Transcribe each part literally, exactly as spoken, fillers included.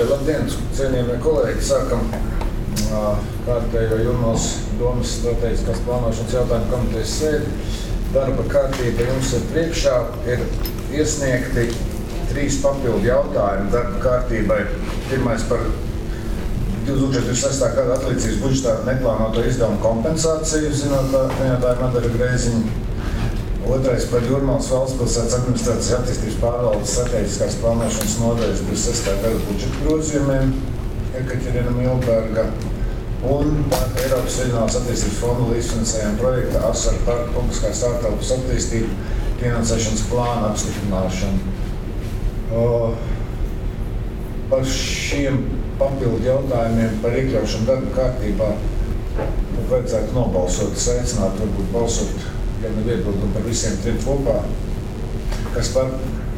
Labi, labdien, cienījamie kolēģi, sākam uh, kārtējo Jūrmālas domas strateģiskās plānošanas jautājumu komitejas sēdi. Darba kārtība jums ir priekšā, ir iesniegti trīs papildu jautājumi darba kārtībai. Pirmais par divtūkstoš divdesmit sestā gada atlīdzības budžetā neplānoto izdevumu kompensāciju, zinātāja Madara Grēziņa. Otrais par Jūrmālas valstspilsētas administrācijas attīstības pārvaldes strateģiskās plānošanas nodaļas divtūkstoš sestā gada budžeta grozījumiem Ekaterina Milberga un par Eiropas Reģionālās attīstības fonda līdzfinansējuma projekta ASAR parka publiskās ārtelpas attīstību finansēšanas plāna apstiprināšanu. O, par šiem papildu jautājumiem par iekļaušanu darba kārtībā vajadzētu nobalsot, sveicināt, varbūt balsot, ja neviedot par visiem trim kopā. Kas par?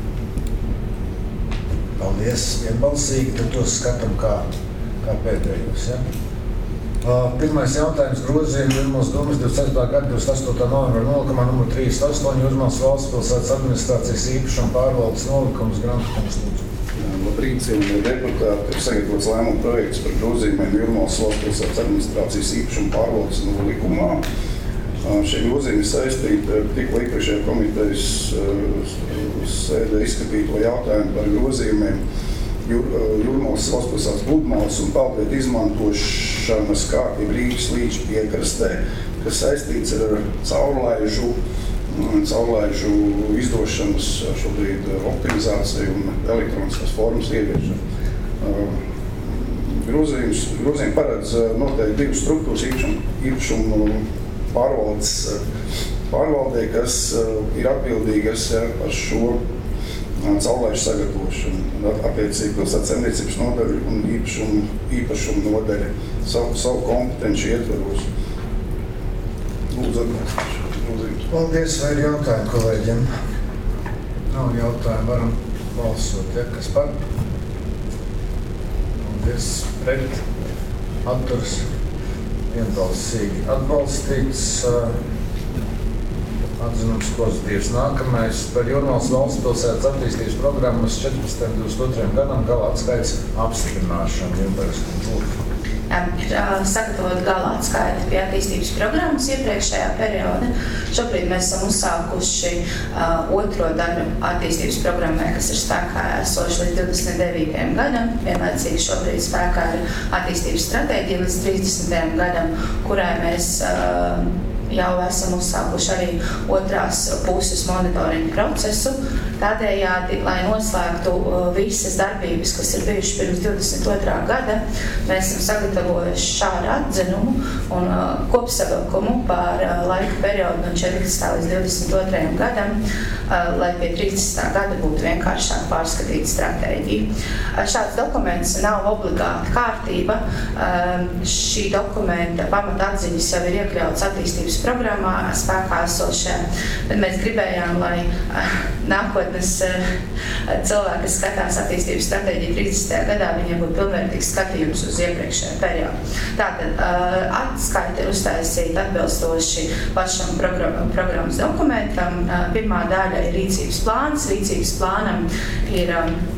Paldies, vienbalsīgi, tad tos skatam kā, kā pēdējos. Ja? Uh, pirmais jautājums grozījumi Jūrmālas domas divdesmit ceturtā gada divdesmit astotā novembra nolikuma numur trīsdesmit astoņi Jūrmālas valstspilsētas administrācijas īpašuma pārvaldes nolikums Grantkungs lūdzu. Labrīt, cienījamie deputāti, ir sagatavots lēmuma projekts par grozījumiem Jūrmālas valstspilsētas administrācijas īpašuma pārvaldes nolikumā. Šie grozījumi saistīti ar tikko iepriekšējā komitejas sēdē izskatīto jautājumu par grozījumiem Jūr, Jūrmālas valstspilsētas pludmales un peldvietu izmantošanas kārtību Rīgas līča piekrastē, kas saistīts ar caurlaižu, caurlaižu izdošanas šobrīd optimizāciju un elektroniskās formas ieviešanu. Grozījums, grozījumi paredz noteikti divas struktūras īpašumu, īpašumu pārvaldes pārvaldē, kas ir atbildīgas par šo caurlaižu sagatavošanu. Attiecīgi pilsētas saimniecības nodaļa un īpašumu, īpašumu nodaļa savu, savu kompetenci ietvaros. Lūdzu atbalstu. Paldies, vai ir jautājumi kolēģiem? Nav jautājumu, varam balsot, ja? Kas par? Paldies, pret, atturs. Vienbalsīgi atbalstīts, atzinums pozitīvs. Nākamais par Jūrmālas valstspilsētas attīstības programmas četrpadsmitajam līdz divdesmit otrajam gadam galā atskaits apstiprināšanu. Ir sagatavot galā atskaiti pie attīstības programmas iepriekšējā perioda. Šobrīd mēs esam uzsākuši uh, otro daļu attīstības programmai, kas ir spēkā esoši līdz divdesmit devītajam gadam. Vienlaicīgi šobrīd spēkā ir attīstības stratēģija līdz trīsdesmitajam gadam, kurai mēs uh, jau esam uzsākuši arī otrās puses monitoringu procesu. Tādējādi, lai noslēgtu visas darbības, kas ir bijušas pirms divdesmit otrā gada, mēs esam sagatavojuši šādu atzinumu un kopsavilkumu par laika periodu no četrpadsmitā līdz divdesmit otrajam gadam, lai pie trīsdesmitā gada būtu vienkāršāk pārskatīta stratēģija. Šāds dokuments nav obligāta kārtība. Šī dokumenta pamata atziņas jau ir iekļauts attīstības programmā spēkā esošajā. Tad mēs gribējām, lai nākotnes cilvēki, kas skatās attīstības stratēģiju trīsdesmitajā gadā, viņiem būtu pilnvērtīgs skatījums uz iepriekšējo periodu. Tātad atskaite ir uztaisīta atbilstoši pašam programmas dokumentam. Pirmā daļa ir rīcības plāns. Rīcības plānam ir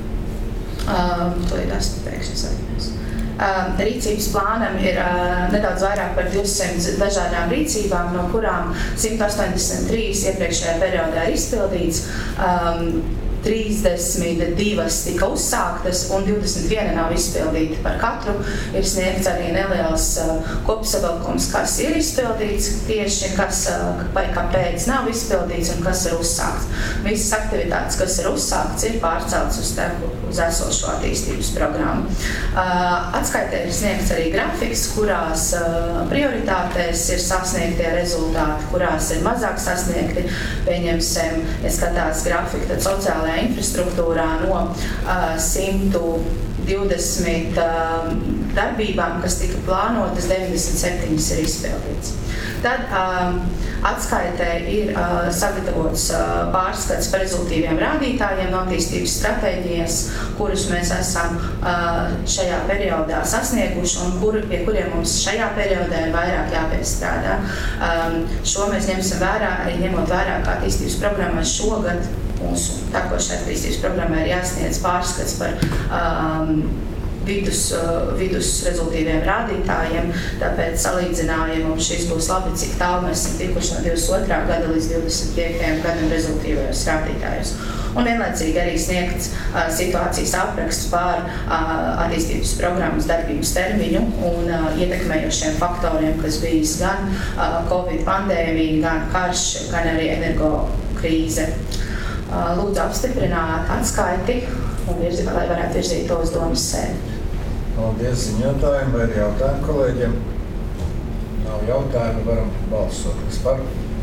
tūlīt esmu pēkšņi saiknēs. Uh, rīcības plānam ir uh, nedaudz vairāk par divsimt dažādām rīcībām, no kurām simt astoņdesmit trīs iepriekšējā periodā ir izpildīts, um, trīsdesmit divas tika uzsāktas un divdesmit viena nav izpildīta. Par katru ir sniegts arī neliels uh, kopsavilkums, kas ir izpildīts tieši, kas uh, vai kāpēc nav izpildīts un kas ir uzsākts. Visas aktivitātes, kas ir uzsākts, ir pārceltas uz, te, uz esošo attīstības programmu. Uh, atskaitē ir sniegts arī grafiks, kurās uh, prioritātēs ir sasniegtie rezultāti, kurās ir mazāk sasniegti. Pieņemsim, ja skatās grafiku, tad sociālajā infrastruktūrā no uh, simt divdesmit uh, darbībām, kas tika plānotas, deviņdesmit septiņas ir izpildīts. Tad uh, atskaitē ir uh, sagatavots uh, pārskats par rezultīviem rādītājiem no attīstības stratēģijas, kurus mēs esam uh, šajā periodā sasnieguši un kur, pie kuriem mums šajā periodā ir vairāk jāpiestrādā. Um, šo mēs ņemsim vērā, arī ņemot vērā, kā attīstības programmai šogad mūsu takošai attīstības programmai ir jāsniedz pārskats par um, vidus, vidus rezultīviem rādītājiem, tāpēc salīdzinājumam šis būs labi, cik tālu mēs esam tikuši no divdesmit otrā gada līdz divdesmit piektajam gadam rezultīvajos rādītājos. Un vienlaicīgi arī sniegts uh, situācijas apraksts par uh, attīstības programmas darbības termiņu un uh, ietekmējošiem faktoriem, kas bijis gan uh, Covid pandēmija, gan karš, gan arī energo krīze. Uh, lūdzu apstiprināt atskaiti, un virzi, lai varētu virzīt to uz domas sēdi. Paldies ziņotājiem, vai ir jautājumi kolēģiem? Nav jautājumi, varam balsot. Kas par?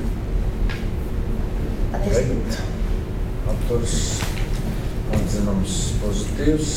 Pret. Apturs. Atzinums pozitīvs.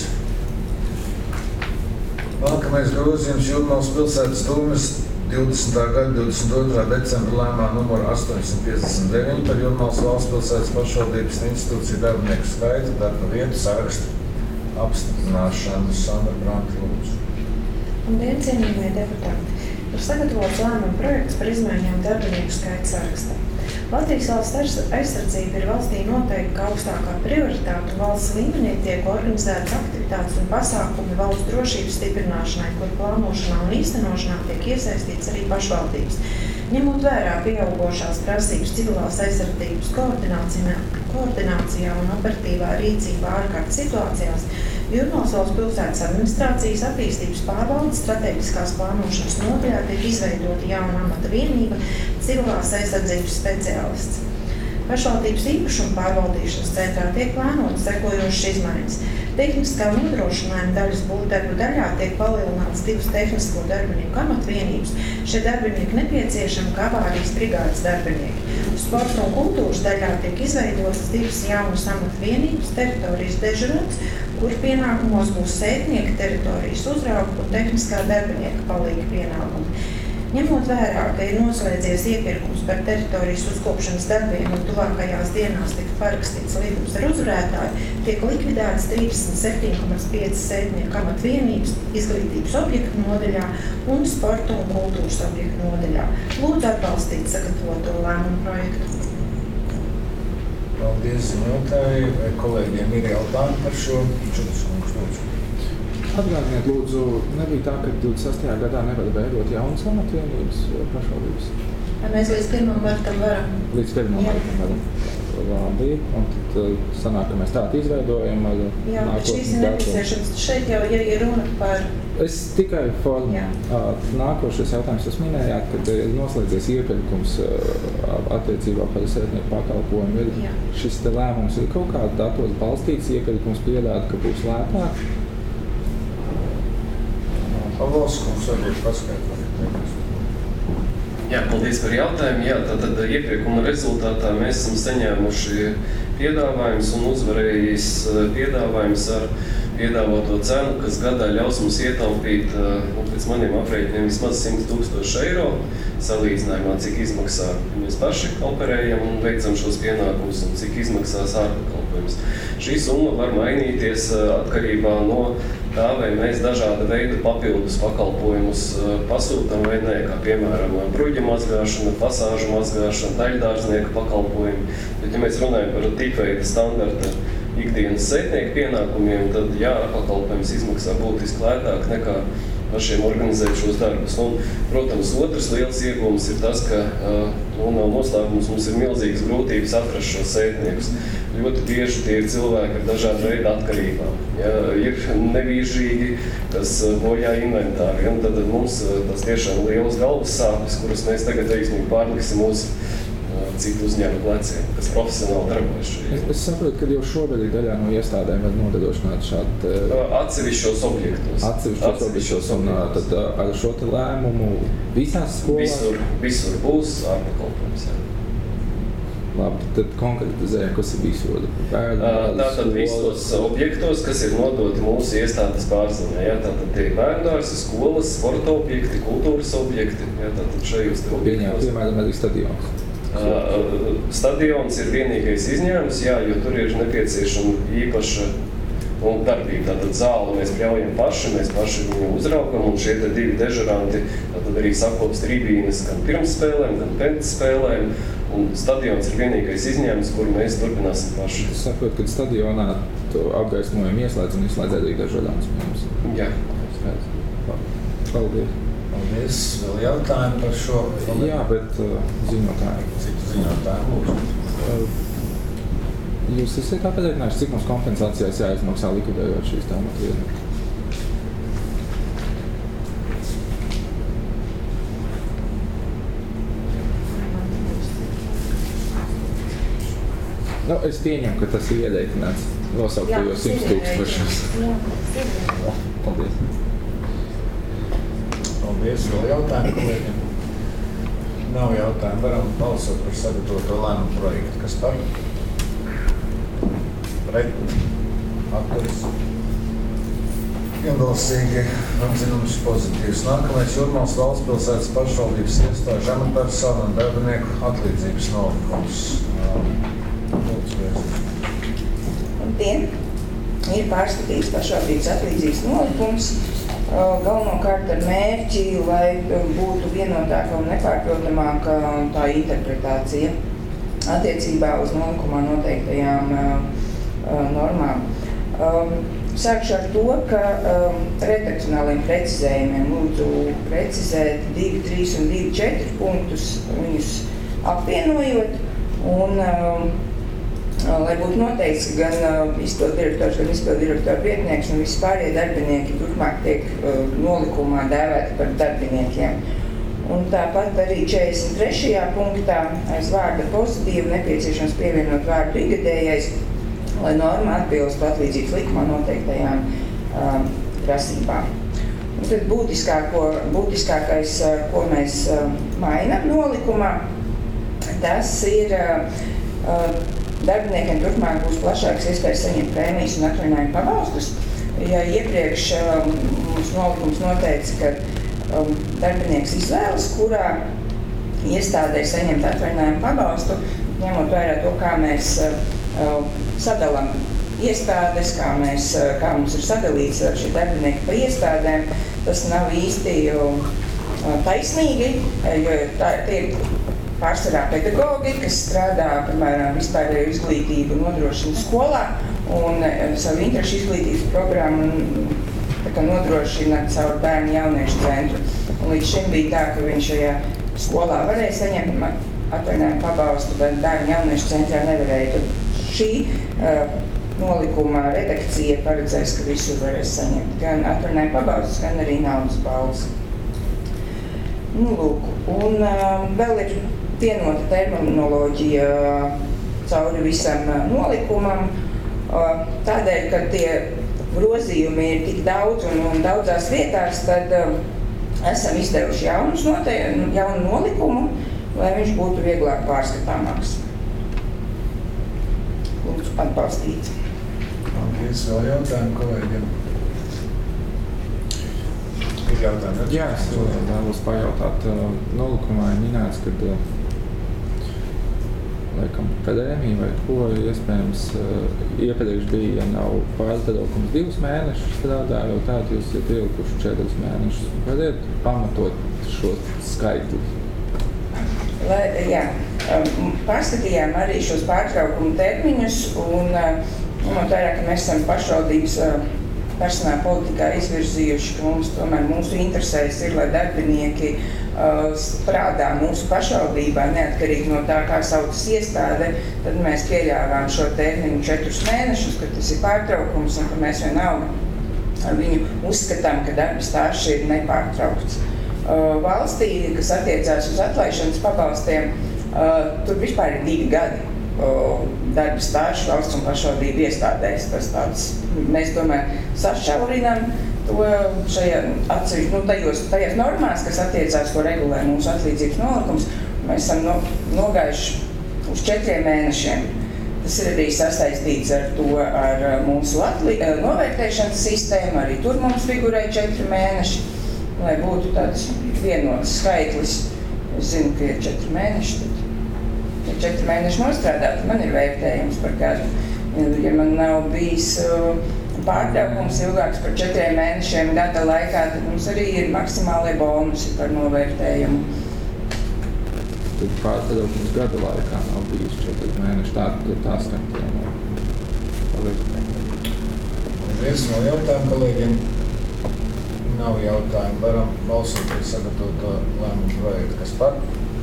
Nākamais grozījums Jūrmalas pilsētas dūmes divdesmitā gada divdesmit otrā decembra lēmā numuru astoņsimt piecdesmit deviņi par Jūrmalas valsts pilsētas pašvaldības institūciju darbinieku skaitu darba vietu sarakstu apstiprināšanu. Sandra Branta, lūdzu. Labdien, cienījamie deputāti! Ir sagatavots lēmuma projekts par izmaiņām darbinieku skaita sarakstā. Latvijas valsts aizsardzība ir valstī noteikti kā augstākā prioritāte, un valsts līmenī tiek organizētas aktivitātes un pasākumi valsts drošības stiprināšanai, kur plānošanā un īstenošanā tiek iesaistīts arī pašvaldības. Ņemot vērā pieaugošās prasības civilās aizsardzības koordinācijā, koordinācijā un operatīvā rīcībā ārkārtas situācijās, Jūrmalas valsts pilsētas administrācijas attīstības pārvaldes strateģiskās plānošanas nodaļā tiek izveidota jauna amata vienība civilās aizsardzības speciālists. Pašvaldības īpašuma pārvaldīšanas centrā tiek plānotas sekojošas izmaiņas. Tehniskā nodrošinājuma daļas būvdarbu daļā tiek palielināts divas tehnisko darbinieku amatvienības. Šie darbinieki nepieciešami kā avārijas brigādes darbinieki. Sporta un kultūras daļā tiek izveidotas divas jaunas amatvienības, teritorijas dežurants, kur pienākumos būs sētnieka teritorijas uzrauga un tehniskā darbinieka palīga pienākumi. Ņemot vērā, ka ir noslēdzies iepirkums par teritorijas uzkopšanas darbiem un tuvākajās dienās tika parakstīts līgums ar uzvarētāju, tiek likvidētas trīsdesmit septiņi komats pieci sētnieku amatvienības izglītības objektu nodaļā un sporta un kultūras objektu nodaļā. Lūdzu atbalstīt sagatavoto lēmumu projektu. Paldies ziņotāji, vai kolēģiem ir jautājumi par šo? Čutas kungs, lūdzu. Atgādiniet, lūdzu, nebija tā, ka divdesmit sastajā gadā nevar veidot jaunas amatvienības pašvaldības? Mēs līdz pirmam martam varam. Līdz pirmam martam varam. Labi, un tad sanāk, ka mēs tādu izveidojam ar Jā, bet šīs ir nepieciešams. Šeit jau, ja ir runa par... Es tikai formu. Nākošais jautājums jūs minējāt, kad ir noslēdzies iepirkums attiecībā par sētnieku pakalpojumu. Jā. Šis te lēmums ir kaut kādā datos balstīts, iepirkums piedāda, ka būs lētāk. Pavals kungs, varbūt paskaidrot. Jā, paldies par jautājumu. Jā, tātad iepirkuma rezultātā mēs esam saņēmuši piedāvājums un uzvarējis piedāvājums ar piedāvāto cenu, kas gadā ļaus mums ietaupīt, nu, pēc maniem aprēķiniem, vismaz simt tūkstoši eiro salīdzinājumā, cik izmaksā mēs paši operējam un veicam šos pienākumus un cik izmaksās ārpakalpojums. Šī summa var mainīties atkarībā no tā, vai mēs dažāda veida papildus pakalpojumus pasūtam vai nē, kā piemēram bruģa mazgāšana, fasāžu mazgāšana, daļdārznieka pakalpojumi. Bet, ja mēs runājam par tipveida standarta ikdienas sētnieku pienākumiem, tad jā, pakalpojums izmaksā būtiski lētāk nekā pašiem organizēt šos darbus. Un, protams, otrs liels iegūms ir tas, ka un nav noslēpums, mums ir milzīgas grūtības atrast šos sētniekus. Ļoti bieži tie ir cilvēki ar dažādu veidu atkarībām. Ja, ir nevīžīgi, kas bojā inventāri. Ja, tad mums tas tiešām liels galvas sāpes, kuras mēs tagad veiksmīgi pārliksim uz citu uzņēmu pleciem, kas profesionāli darbojas šajā. Es, es saprotu, ka jau šobrīd ir daļā no iestādēm var nodrošināt šādu... Atsevišķos objektos. Atsevišķos objektos. Un tad ar šo te lēmumu visās skolās? Visur, visur būs ārpakalpojums, jā. Labi, tad konkretizējam, kas ir visur. Tātad visos objektos, kas ir nodoti mūsu iestādes pārzemē, jā, tātad tie bērndārsi, skolas, sporta objekti, kultūras objekti, jā, tātad šajos te objektos. Piemēram, arī stadions. Uh, stadions ir vienīgais izņēmums, jā, jo tur ir nepieciešama īpaša un darbība. Tātad zāli mēs pļaujam paši, mēs paši viņu uzraugam, un šie te divi dežuranti tātad arī sakops tribīnes gan pirms spēlēm, gan pēc spēlēm, un stadions ir vienīgais izņēmums, kuru mēs turpināsim paši. Es saprotu, ka stadionā to apgaismojumu ieslēdz un izslēdz arī dažādāms mums. Jā. Paldies. Paldies. Vēl jautājumi par šo? Jā, bet uh, ziņotāji. Citu ziņotāju lūdzu. Uh, jūs esat aprēķinājuši, cik mums kompensācijās jāizmaksā likvidējot šīs tāmatu vienības? Nu, es pieņemu, ka tas ir iedeikināts nosauktajos simts tūkstošos. Paldies. Paldies. Vēl jautājumi kolēģiem? Nav jautājumu. Varam balsot par sagatavoto lēmumu projektu. Kas par? Pret? Atturis? Vienbalsīgi atzinums pozitīvs. Nākamais Jūrmālas valstspilsētas pašvaldības iestāžu amatpersonu un darbinieku atlīdzības nolikums. Tiem ir pārskatīts pašvaldības atlīdzības nolikums galvenokārt ar mērķi, lai būtu vienotāka un nepārprotamāka tā interpretācija attiecībā uz nolikumā noteiktajām normām. Sākšu ar to, ka redakcionāliem precizējumiem lūdzu precizēt divi, trīs un divi, četri punktus, viņus apvienojot. Un, lai būtu noteikts, ka gan izpildu direktors, gan izpildu direktora vietnieks un visi pārējie darbinieki turpmāk tiek nolikumā dēvēti par darbiniekiem. Un tāpat arī četrdesmit trešajā punktā aiz vārda pozitīvi nepieciešams pievienot vārdu ikgadējais, lai norma atbilstu atlīdzības likumā noteiktajām um, prasībām. Un tad būtiskāko, būtiskākais, ko mēs um, mainam nolikumā, tas ir uh, darbiniekiem turpmāk būs plašāks iespējas saņemt prēmijas un atvaļinājumu pabalstus. Ja iepriekš um, mums nolikums noteica, ka um, darbinieks izvēlas, kurā iestādē saņemt atvaļinājumu pabalstu, ņemot vērā to, kā mēs uh, sadalām iestādes, kā, mēs, uh, kā mums ir sadalīts šie darbinieki pa iestādēm, tas nav īsti uh, taisnīgi, jo tā ir pārsvarā pedagogi, kas strādā, piemēram, vispārējo izglītību nodrošina skolā un savu interešu izglītības programmu nodrošina caur bērnu jauniešu centru. Un līdz šim bija tā, ka viņš šajā skolā varēja saņemt atvaļinājumu pabalstu, bet bērnu jauniešu centrā nevarēja. Tad šī uh, nolikuma redakcija paredzēs, ka visur varēs saņemt gan atvaļinājumu pabalstus, gan arī naudas balvas. Nu, lūk, un uh, vēl ir vienota terminoloģija cauri visam nolikumam, tādēļ, ka tie grozījumi ir tik daudz un, un daudzās vietās, tad esam izdevuši jaunus note, jaunu nolikumu, lai viņš būtu vieglāk pārskatāmāks. Lūdzu, atbalstīt. Paldies. Vēl jautājumu kolēģiem? Ir jautājumi? Jā, es vēlos pajautāt. Nolikumā ir minēts, kad laikam pandēmija vai ko iespējams iepriekš bija, ja nav pārtraukums divus mēnešus strādājot, tātad jūs esat ielikuši četrus mēnešus. Vajadzētu pamatot šo skaitli? Lai, jā, pārskatījām arī šos pārtraukumu termiņus un ņemot vērā, ka mēs esam pašvaldības personāla politikā izvirzījuši, ka mums tomēr mūsu interesēs ir, lai darbinieki uh, strādā mūsu pašvaldībā, neatkarīgi no tā, kā saucas iestāde, tad mēs pieļāvām šo termiņu četrus mēnešus, kad tas ir pārtraukums un ka mēs vienalga viņu uzskatām, ka darba stāsts ir nepārtraukts. Uh, valstī, kas attiecās uz atlaišanas pabalstiem, uh, tur vispār ir divi gadi. Darba stāžu valsts un pašvaldību iestādēs. Tas tāds, mēs tomēr sašaurinām to šajā atsevišķi, nu, tajos, tajās normās, kas attiecās, ko regulē mūsu atlīdzības nolikums. Mēs esam no, nogājuši uz četriem mēnešiem. Tas ir arī sasaistīts ar to, ar mūsu atlī, novērtēšanas sistēmu, arī tur mums figurēja četri mēneši, lai būtu tāds vienots skaitlis. Es zinu, ka ir četri mēneši, tad ja četri mēneši nostrādāt, man ir vērtējums par kādu. Ja man nav bijis uh, pārtraukums ilgāks par četriem mēnešiem gada laikā, tad mums arī ir maksimālie bonusi par novērtējumu. Tad pārtraukums gada laikā nav bijis četri mēneši, tā, tā skatījumā. Paldies. Paldies, no jautājumu kolēģiem. Nav jautājumu. Varam balsot par sagatavoto lēmumu projektu. Kas par?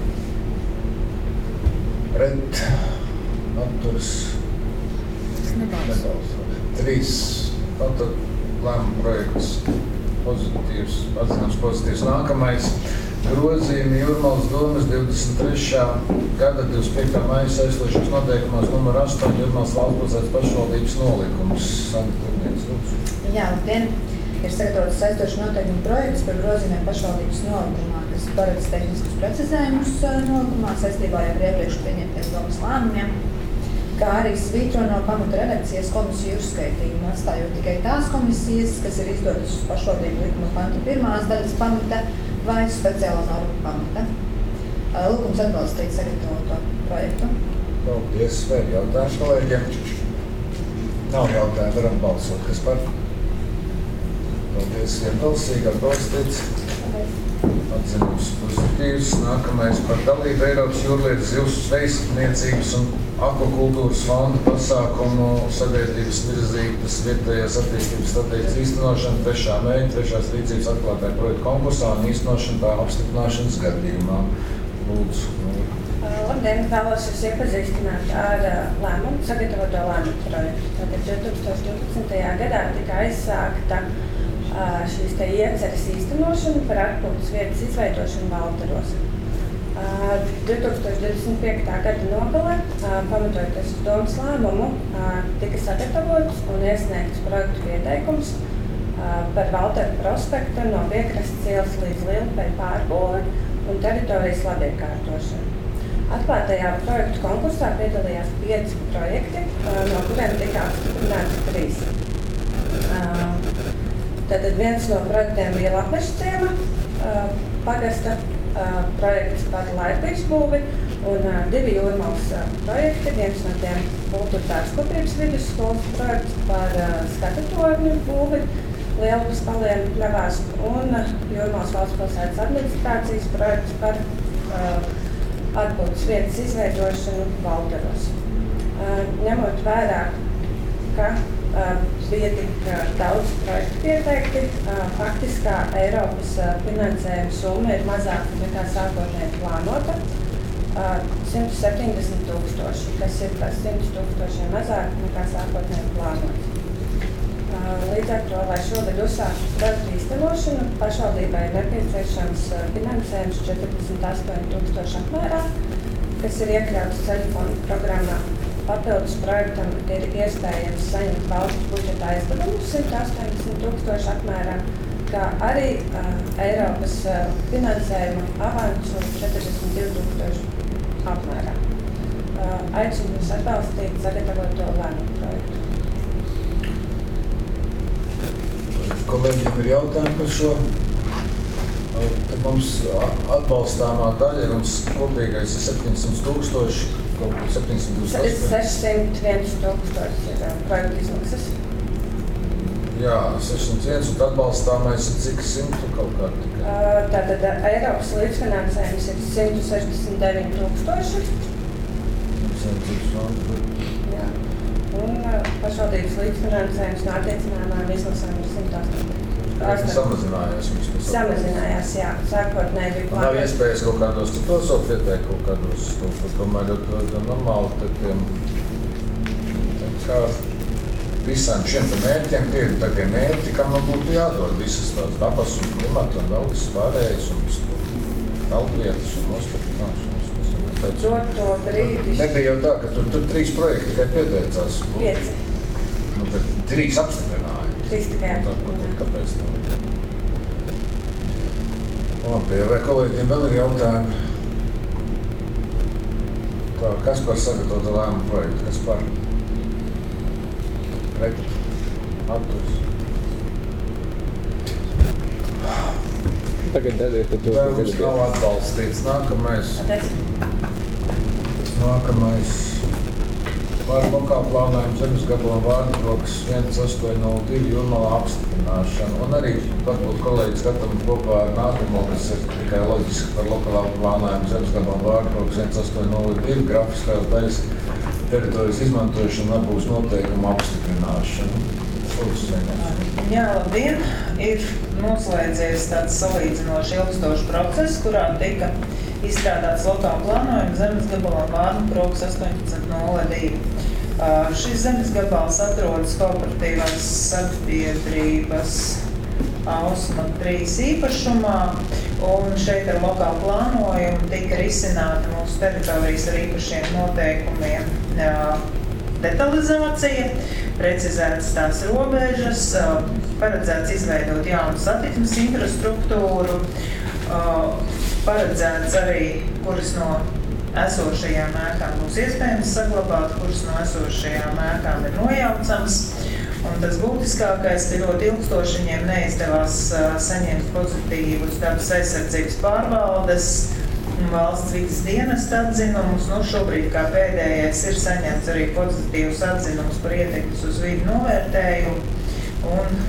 Pret? Atturas? Nebalso. Trīs. Tātad lēmumu projekts pozitīvs, atzināms pozitīvs. Nākamais grozījumi Jūrmalas domas divdesmit trešā gada divdesmit piektā maija saistošās noteikumos numur astoņi Jūrmalas valstspilsētas pašvaldības nolikums. Santa Kurnietis, lūdzu. Jā, labdien! Ir sagatavots saistošs noteikumu projekts par grozījumiem pašvaldības nolikumā, kas paredz tehniskus precizējumus nolikumā saistībā ar iepriekš pieņemtiem domas lēmumiem, kā arī svītro no pamata redakcijas komisiju uzskaitījumu, atstājot tikai tās komisijas, kas ir izdotas uz pašvaldību likuma panta pirmās daļas pamata vai speciāla norma pamata. Lūgums atbalstīt sagatavoto projektu. Paldies, vēl jautājums kolēģiem. Nav jautājumu, varam balsot. Kas par? Paldies, vienbalsīgi atbalstīts. Atzinums pozitīvs. Nākamais par dalību Eiropas jūrlietas zivs zvejniecības un akvakultūras fonda pasākumu sabiedrības virzītas vietējās attīstības stratēģijas īstenošana trešā mēģa, trešās rīcības atklātāja projekta konkursā un īstenošana tā apstiprināšanas gadījumā. Lūdzu. Labdien, vēlos jūs iepazīstināt ar lēmumu, sagatavoto lēmumu projektu. Tātad divi tūkstoši divpadsmitajā gadā tika aizsākta šīs te ieceres īstenošana par atpūtas vietas izveidošanu Valteros. divi tūkstoši divdesmit piektā gada nogalē, pamatojoties uz domas lēmumu, tika sagatavots un iesniegts projektu pieteikums par Valteru prospekta no Piekrastes ielas līdz Lielupei pārbūvi un teritorijas labiekārtošanu. Atklātajā projektu konkursā piedalījās pieci projekti, no kuriem tika apstiprināti trīs. Tātad viens no projektiem bija Lapmeša ciema pagasta projekts par laipīšu būvi un divi Jūrmalas projekti. Viens no tiem kultūrtāras kopības vidusskolas projekts par skatutorņu būvi Lielupas palienu pļavās un Jūrmalas valstspilsētas administrācijas projekts par atpūtas vietas izveidošanu Valteros. Ņemot vērā, ka bija tik daudz projektu pieteikti, faktiskā Eiropas finansējuma summa ir mazāka nekā sākotnēji plānota - simt septiņdesmit tūkstoši, kas ir par simt tūkstošiem mazāk nekā sākotnēji plānota. Līdz ar to, lai šogad uzsāktu projektu īstenošanu, pašvaldībai ir nepieciešams finansējums četrdesmit astoņi tūkstoši apmērā, kas ir iekļauts ceļu fonda programmā. Papildus projektam ir iespējams saņemt valsts budžeta aizdevumus simt astoņdesmit tūkstoši apmērā, kā arī uh, Eiropas uh, finansējuma avansu četrdesmit divi tūkstoši apmērā. Uh, aicinu jūs atbalstīt sagatavoto lēmumu projektu. Kolēģiem ir jautājumi par šo. Tad mums atbalstāmā daļa ir mums kopīgais septiņsimt tūkstoši, kaut kur septiņsimt tūkstoši. sešsimt viens tūkstoši ir projekta izmaksas. Jā, sešsimt viens un atbalstāmais ir cik simtu kaut kā tikai? Tātad Eiropas līdzfinansējums ir simt sešdesmit deviņi tūkstoši. Jā. Un pašvaldības līdzfinansējums no attiecināmām izmaksām ir simt astoņdesmit. Samazinājās mums. Samazinājās, jā. Sākotnēji bija plānots. Nav iespējas kaut kādos citos vēl pieteikt kaut kādos, tomēr ļoti normāli tādiem, kā visām šiem mērķiem, tie ir tādi mērķi, kam man būtu jādod visas tās dabas un klimata un vēl viss pārējais un tautvietas un nostiprināšanas. Doto brīdi. Nebija jau tā, ka tur, tur trīs projekti tikai pieteicās. Pieci. Nu, bet trīs apstiprināja. Trīs tikai. Kāpēc tā? Labi, vai kolēģiem vēl ir jautājumi? Tā, kas par sagatavotu lēmumu projektu? Kas par? Pret? Atturis? Tagad dariet to, Vai mums nav atbalstīts? Nākamais. Nākamais. Par lokālu plānojumu zemes gabalam Vārnbrokas viens astoņi nulle divi Jūrmalā apstiprināšanu. Un arī varbūt kolēģi skatām kopā ar nākamo, kas ir tikai loģiski par lokālu plānojumu zemes gabalam Vārnbrokas viens astoņi nulle divi grafiskās daļas teritorijas izmantošanu nebūs noteikumu apstiprināšanu. lūdzu Zēnēs. Jā, labdien! Ir noslēdzies tāds salīdzinoši ilgstošs process, kurā tika izstrādāts lokāla plānojuma zemes gabalam Vārnu Krogs astoņpadsmit nulle divi. Uh, šis zemes gabals atrodas kooperatīvās sabiedrības Ausma trīs īpašumā, un šeit ar lokālu plānojumu tika risināta mūsu teritorijas ar īpašiem noteikumiem uh, detalizācija, precizētas tās robežas, uh, paredzēts izveidot jaunu satiksmes infrastruktūru, uh, paredzēts arī, kuras no esošajām ēkām būs iespējams saglabāt, kuras no esošajām ēkām ir nojaucams. Un tas būtiskākais, ka ļoti ilgstoši viņiem neizdevās uh, saņemt pozitīvus dabas aizsardzības pārvaldes un valsts vides dienesta atzinumus. Nu, šobrīd kā pēdējais ir saņemts arī pozitīvus atzinumus par ietekmes uz vidi novērtējumu. Un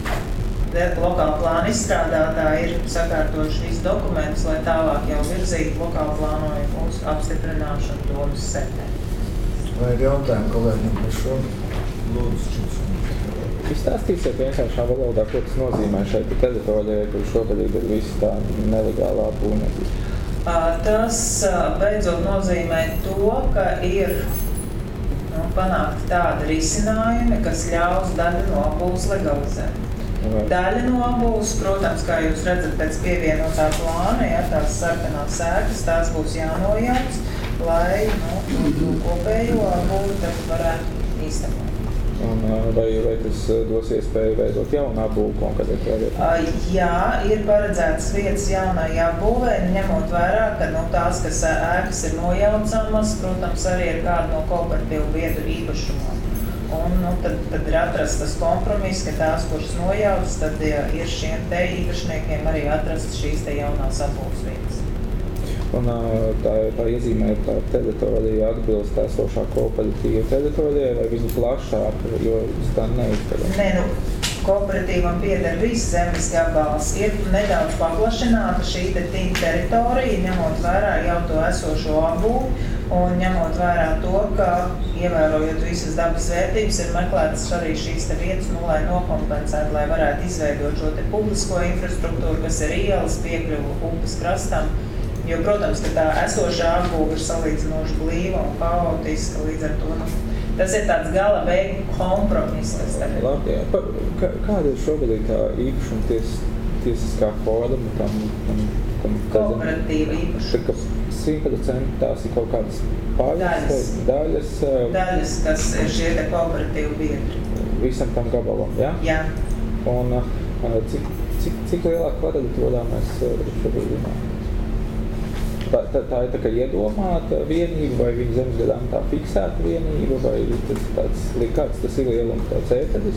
lokāla plāna izstrādātāji ir sakārtojuši visus dokumentus, lai tālāk jau virzītu lokālu plānojumu uz apstiprināšanu domas sēdē. Vai ir jautājumi kolēģiem par šo? Lūdzu, Izstāstīsiet vienkāršā valodā, ko tas nozīmē šeit teritorijā, kur šobrīd ir visi tā nelegālā būvniecība. Tas beidzot nozīmē to, ka ir nu, panākti tādi risinājumi, kas ļaus daļu no apbūves legalizēt. Vai. Daļa no apbūves, protams, kā jūs redzat, pēc pievienotā plāna, ja, tās sarkanās ēkas, tās būs jānojauc, lai nu, kopējo apbūvi varētu īstenot. Un, vai, vai tas dos iespēju veidot jaunu apbūvi konkrētā vietā? Jā, ir paredzētas vietas jaunai apbūvei, ņemot vērā, ka nu, tās, kas ēkas ir nojaucamas, protams, arī ir kāda no kooperatīvu vietu īpašumā. Un nu, tad, tad ir atrasts tas kompromiss, ka tās, kuras nojaucas, tad ja, ir šiem te īpašniekiem arī atrast šīs te jaunās apbūves vietas. Un tā, tā iezīmē, tā teritorija atbilst esošā kooperatīva teritorijai, vai viņa plašāk, jo tā neizpēdē? Nē, nu, kooperatīvam pieder viss zemes gabals. Ir nedaudz paplašināta šī te tīma teritorija, ņemot vērā jau to esošo apbūvi, un ņemot vērā to, ka, ievērojot visas dabas vērtības, ir meklētas arī šīs te vietas, nu, lai nokompensētu, lai varētu izveidot šo te publisko infrastruktūru, kas ir ielas piekļuvu upes krastam. Jo, protams, ka tā esošā apbūve ir salīdzinoši blīva un haotiska, līdz ar to, nu, tas ir tāds gala beigu kompromiss, kas tagad. Labi, jā. Par, kā, kāda ir šobrīd tā īpašuma ties, tiesiskā forma tam, tam, tam kooperatīva īpašuma? simt procenti tās ir kaut kādas pārējās daļas? Daļas, kas ir šie te kooperatīvu biedri. Visam tam gabalam, jā? Jā. Un cik, cik, cik lielā kvadratūrā mēs šobrīd runājam? Tā, tā, tā ir tā kā iedomāta vienība, vai viņa zemes gadām tā fiksēta vienība, vai tas tāds, kāds tas ir lielums tāds ēteris?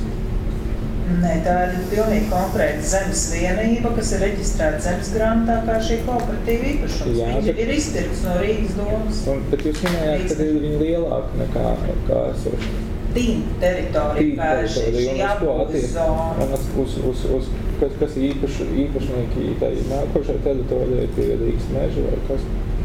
Nē, tā ir pilnīgi konkrēta zemes vienība, kas ir reģistrēta zemes grāmatā kā šī kooperatīva īpašums. Jā, Viņa bet... ir izpirkts no Rīgas domas. Un, bet jūs minējāt, ka ir viņa lielāka nekā, nekā esoša. Tīma teritorija, kā šī, šī apbūves zona. Un uz, uz, uz, uz, kas, kas ir īpaš, īpašnieki tai nākošai teritorijai, tie ir Rīgas meži vai kas?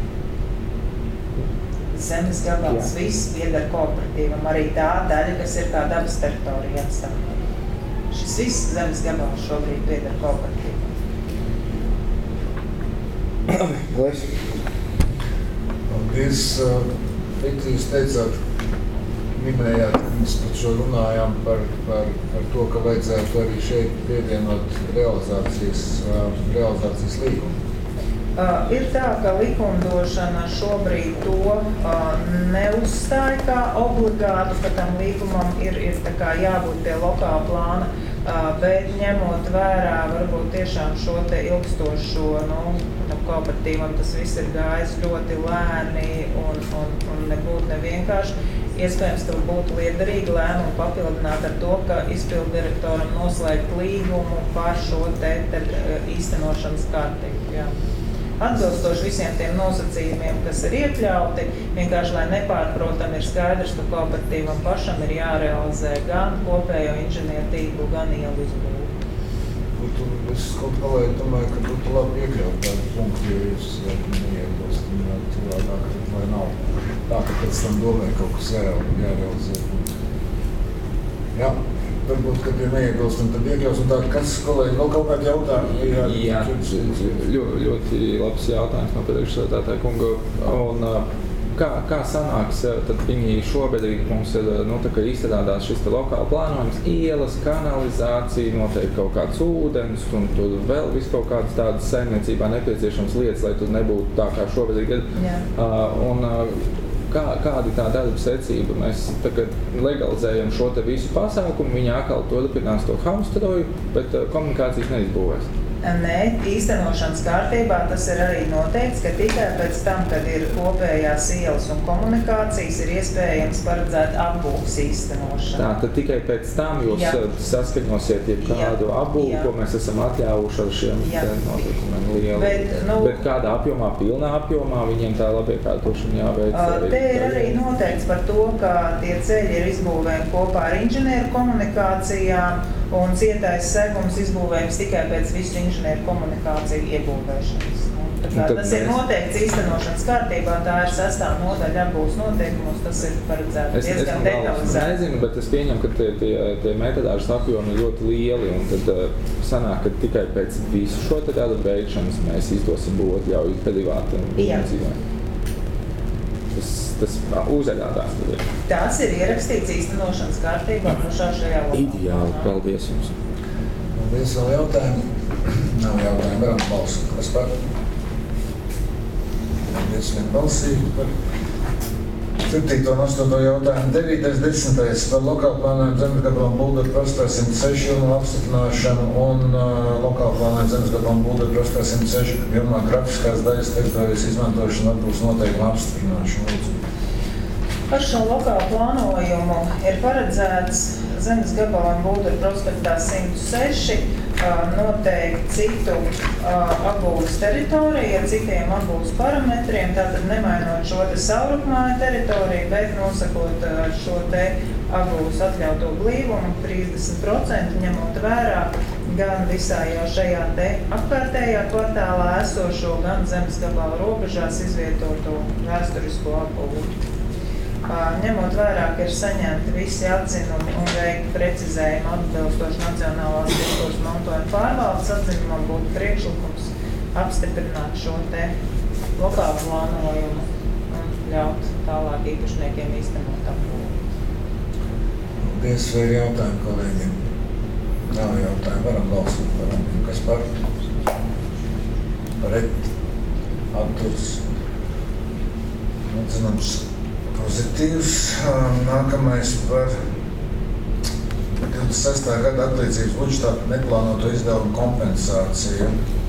Zemes gabals, viss pieder kooperatīvam, arī tā daļa, kas ir kā dabas teritorija atstāta. Šis viss zemes gabals šobrīd pieder kooperatīvam. Paldies. Paldies. Rīt jūs teicāt, minējāt, ka mēs par šo runājām par, par, par to, ka vajadzētu arī šeit pievienot realizācijas, realizācijas līgumu. Uh, ir tā, ka likumdošana šobrīd to uh, neuzstāja kā obligātu, ka tam līgumam ir, ir tā kā jābūt pie lokāla plāna, uh, bet ņemot vērā varbūt tiešām šo te ilgstošo, nu, kooperatīvam tas viss ir gājis ļoti lēni un, un, un nebūtu nevienkārši. Iespējams, tur būtu liederīgi lēmumu papildināt ar to, ka izpilddirektoram noslēgt līgumu par šo te, te īstenošanas kārtību. Jā. Atbilstoši visiem tiem nosacījumiem, kas ir iekļauti, vienkārši, lai nepārprotam, ir skaidrs, ka kooperatīvam pašam ir jārealizē gan kopējo inženieru tīklu, gan ielu izbūvi. Es kaut kā domāju, ka būtu labi iekļaut tādu punktu, jo jūs neiebilstināt cilvēkāk, lai nav tā, ka pēc tam domāju kaut kas jārealizē. Jā. varbūt, kad ir neiebilst, un tad iekļaus, un tā, kas, kolēģi, vēl kaut kādi jautājumi? Jā, jā ļoti, ļoti labs jautājums no priekšsēdētāja kunga. Un, kā, kā sanāks, tad viņi šobrīd mums ir nu, izstrādās šis lokāli plānojums, ielas, kanalizācija, noteikti kaut kāds ūdens, un tur vēl viss kaut kādas tādas saimniecībā nepieciešams lietas, lai tur nebūtu tā kā šobrīd ir. Uh, un, uh, Kā, kāda ir tā darba secība? Mēs tagad legalizējam šo te visu pasākumu, viņi atkal turpinās to hamstroju, bet uh, komunikācijas neizbūvēs. Nē, īstenošanas kārtībā tas ir arī noteikts, ka tikai pēc tam, kad ir kopējās ielas un komunikācijas, ir iespējams paredzēt apbūves īstenošanu. Tā, tad tikai pēc tam jūs Jā. saskaņosiet jebkādu apbūvi, ko mēs esam atļāvuši ar šiem noteikumiem lieli. Bet, nu, Bet kādā apjomā, pilnā apjomā, viņiem tā labiekārtošana jāveic? Uh, te ir arī noteikts par to, ka tie ceļi ir izbūvēti kopā ar inženieru komunikācijām, un cietais segums izbūvējums tikai pēc visu inženieru komunikāciju iebūvēšanas. Tā, tas ir noteikts īstenošanas kārtībā, tā ir sestā nodaļa apbūves noteikumos, tas ir paredzēts diezgan detalizēti. Es nezinu, bet es pieņemu, ka tie, tie, tie metodāžas apjomi ir ļoti lieli, un tad uh, sanāk, ka tikai pēc visu šo te darbu veikšanas mēs izdosim būt ļauju privātiem dzīvēm. Tas, tas uzēdātās tad ir. Tās ir ierakstīts īstenošanas kārtībā, plašā šajā lokā. Ideāli, paldies jums. Paldies, vēl jautājumi? Nav jautājumi, varam balsot. Kas par? Paldies, vien balsīgi par septīto un astoto jautājumu. devītais, desmitais par lokālu plānojumu zemesgabalam Bulgaru prostā simt seši jūrmā apstiprināšanu un uh, lokālu plānojumu zemesgabalam Bulgaru prostā simt seši jūrmā grafiskās daļas teritorijas izmantošanu atbūs noteikumu apstiprināšanu. Par šo lokālu plānojumu ir paredzēts zemes gabalam Bulgaru prospektā simt seši noteikti citu apbūves teritoriju ar citiem apbūves parametriem, tātad nemainot šo te savrupmāju teritoriju, bet nosakot šo te apbūves atļauto blīvumu trīsdesmit procenti ņemot vērā gan visā jau šajā te apkārtējā kvartālā esošo, gan zemes gabala robežās izvietoto vēsturisko apbūvi. Ņemot vērā, ka ir saņemti visi atzinumi un veikti precizējumi atbilstoši Nacionālās tirgos mantojuma pārvaldes atzinumam, būtu priekšlikums apstiprināt šo te lokālu plānojumu un ļaut tālāk īpašniekiem īstenot apbūvi. Paldies, vai ir jautājumi kolēģiem? Nav jautājumi, varam balsot, varam, kas par? Pret, atturs, atzinums. Pozitīvs. Nākamais par divdesmit sestā gada atlīdzības budžetā neplānoto izdevumu kompensāciju.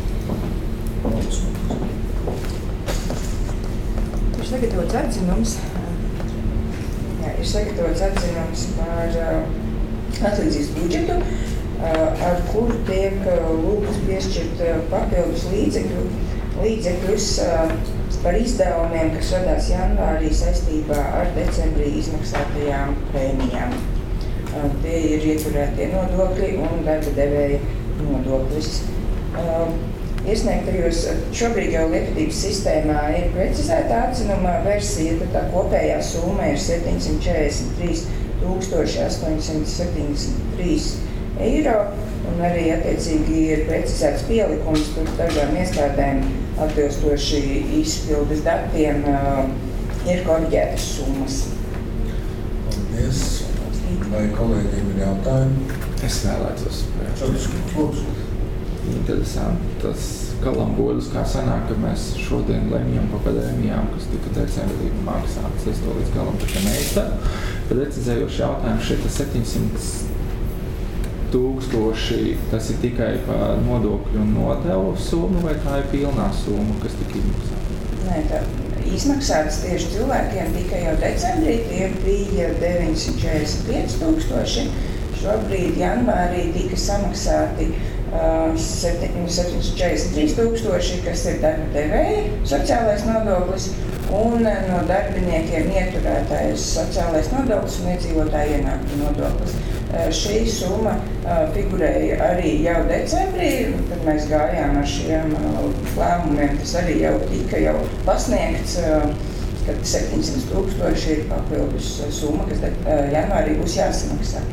Ir sagatavots atzinums, jā, ir sagatavots atzinums par uh, atlīdzības budžetu, uh, ar kuru tiek uh, lūgts piešķirt uh, papildus līdzekļu, līdzekļus uh, par izdevumiem, kas radās janvārī saistībā ar decembrī izmaksātajām prēmijām. Uh, tie ir ieturētie nodokļi un darba devēja nodoklis. Uh, iesniegtajos šobrīd jau lietotības sistēmā ir precizēta atzinuma versija, tad tā kopējā summa ir septiņsimt četrdesmit trīs tūkstoši astoņsimt septiņdesmit trīs eiro, un arī attiecīgi ir precizēts pielikums, tur dažām iestādēm atbilstoši izpildes datiem uh, ir koriģētas summas. Paldies. Vai kolēģiem ir jautājumi? Es vēlētos sprēst. Interesanti tas kalamboļus, kā sanāk, ka mēs šodien lemjam par prēmijām, kas tika decembrī maksātas. Es to līdz galam tā kā neizdaru. Precizējoši jautājumu šeit septiņsimt tūkstoši, tas ir tikai par nodokļu un nodevu summu, vai tā ir pilnā summa, kas tika izmaksāta? Nē, tā izmaksātas tieši cilvēkiem tikai jau decembrī, tie bija deviņsimt četrdesmit pieci tūkstoši. Šobrīd janvārī tika samaksāti uh, septiņsimt četrdesmit trīs tūkstoši, kas ir darba devēja sociālais nodoklis, un no darbiniekiem ieturētājs sociālais nodoklis un iedzīvotāja ienākuma nodoklis. Šī summa uh, figurēja arī jau decembrī, kad mēs gājām ar šiem uh, lēmumiem. Tas arī jau tika jau pasniegts, uh, kad septiņsimt tūkstoši ir papildus summa, kas uh, janvārī būs jāsamaksā.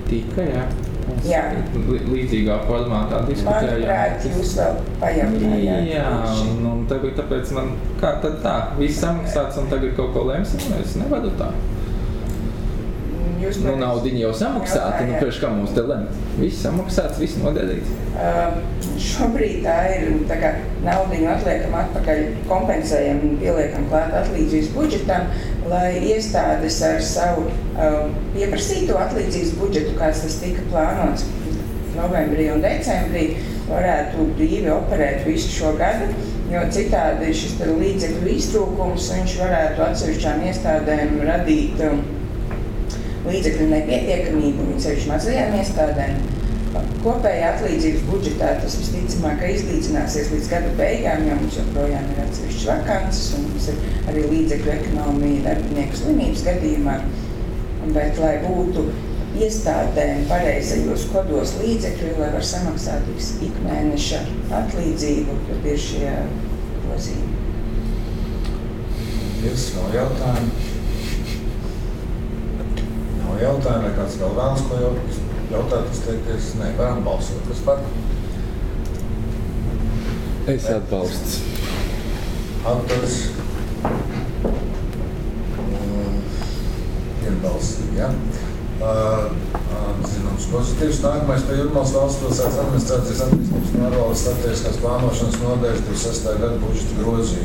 Tika, jā. Mēs Jā. Līdzīgā formātā diskutējām. Manuprāt, jūs vēl pajautājāt. Jā, un, un tagad tāpēc man, kā tad tā, viss samaksāts un tagad kaut ko lemsim, es nevaru tā. Jūs Nu, naudiņi jau samaksāti, nu, priekš kā mums te lemt. Viss samaksāts, viss nodarīts. Uh, šobrīd tā ir tā kā naudiņu atliekam atpakaļ, kompensējam un pieliekam klāt atlīdzības budžetam, lai iestādes ar savu uh, pieprasīto atlīdzības budžetu, kāds tas tika plānots novembrī un decembrī, varētu brīvi operēt visu šo gadu, jo citādi šis līdzekļu iztrūkums, viņš varētu atsevišķām iestādēm radīt um, līdzekļu nepietiekamību, un sevišķi mazajām iestādēm. Kopējā atlīdzības budžetā tas visticamāk izlīdzināsies līdz gada beigām, jo mums joprojām ir atsevišķas vakances, un mums ir arī līdzekļu ekonomija darbinieku slimības gadījumā. Bet, lai būtu iestādēm pareizajos kodos līdzekļi, lai var samaksāt ikmēneša atlīdzību, tad ir šie grozījumi. Paldies, vēl jautājumi. Nav jautājumi, vai kāds vēl vēlas ko jautāt, jautāt izteikties? Nē, varam balsot. Kas par? Es atbalsts. Atturas. Vienbalsīgi, jā. Zināms pozitīvs. Nākamais pie Jūrmālas valsts pilsētas administrācijas attīstības pārvaldes strateģiskās plānošanas nodaļas divdesmit sestā gada budžeta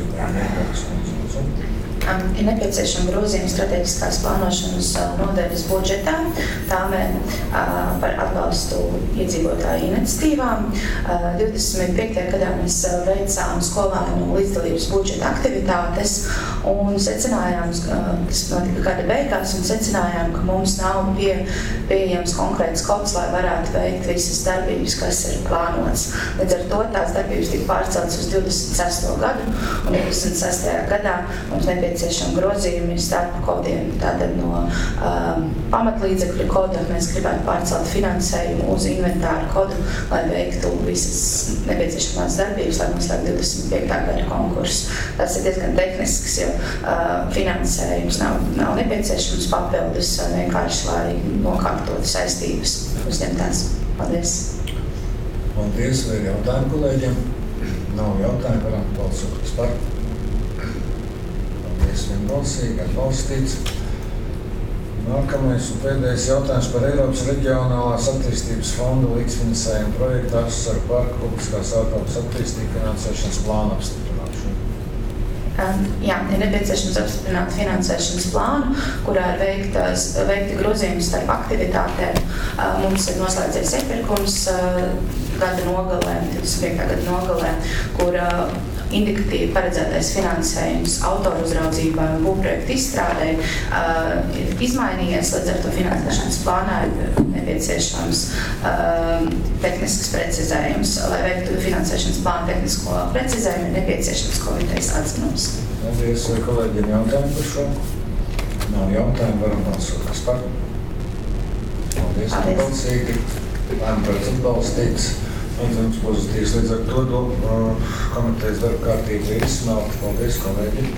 grozījumi. Ir nepieciešama grozījuma strateģiskās plānošanas nodaļas budžetā. Tām ir par atbalstu iedzīvotāju iniciatīvām. divdesmit piektajā gadā mēs veicām skolēnu līdzdalības budžeta aktivitātes un secinājām, tas notika gada beigās, un secinājām, ka mums nav pie, pieejams konkrēts kods, lai varētu veikt visas darbības, kas ir plānots. Līdz ar to tās darbības tika pārceltas uz divdesmit sesto gadu, un divdesmit sestajā gadā mums nepieciešami grozījumi ir starp kodiem. Tātad no um, pamatlīdzekļu koda mēs gribētu pārcelt finansējumu uz inventāru kodu, lai veiktu visas nepieciešamās darbības, lai noslēgtu divdesmit piektā gada konkursu. Tas ir diezgan tehnisks, jo uh, finansējums nav, nav nepieciešams papildus, vienkārši, lai nokārtotu saistības uzņemtās. Paldies! Paldies, vai ir jautājumi kolēģiem? Nav jautājumu, varam balsot, kas par. Paldies, vienbalsīgi, atbalstīts. Nākamais un pēdējais jautājums par Eiropas reģionālās attīstības fonda līdzfinansējumu projektu Asaru parka publiskās ārtelpas attīstību finansēšanas plānu apstiprināšanu. Jā, ir nepieciešams apstiprināt finansēšanas plānu, kurā ir veiktas, veikti grozījumi starp aktivitātēm. Mums ir noslēdzies iepirkums gada nogalē, divdesmit piektā gada nogalē, kur indikatīvi paredzētais finansējums autoru uzraudzībai un būvprojektu izstrādei uh, ir izmainījies, līdz ar to finansēšanas plānā ir nepieciešams uh, tehnisks precizējums. Lai veiktu finansēšanas plānu tehnisko precizējumu, ir nepieciešams komitejas atzinums. Paldies, vai kolēģiem jautājumi par šo? Nav jautājumu, varam balsot, kas par. Paldies, atbalstīgi. Lēmprāts atbalstīgs. Atzinums pozitīvs, līdz ar to uh, komitejas darba kārtība ir izsmelta. Paldies, kolēģi!